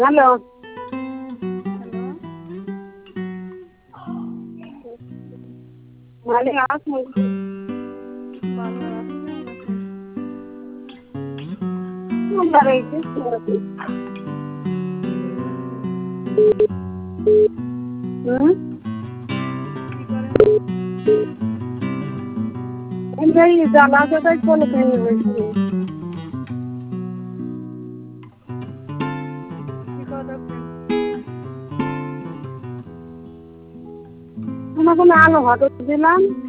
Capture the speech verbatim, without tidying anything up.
Hello. Hello. ভালো আছি। ভালো। আপনি কেমন আছেন? ভালো আছি, মোটামুটি। হুম? কি করেন? এই জানাজাটাই চলে ভেঙে গেছে। কি করে রাখছেন? তোমাকে আলো হঠাৎ দিলাম।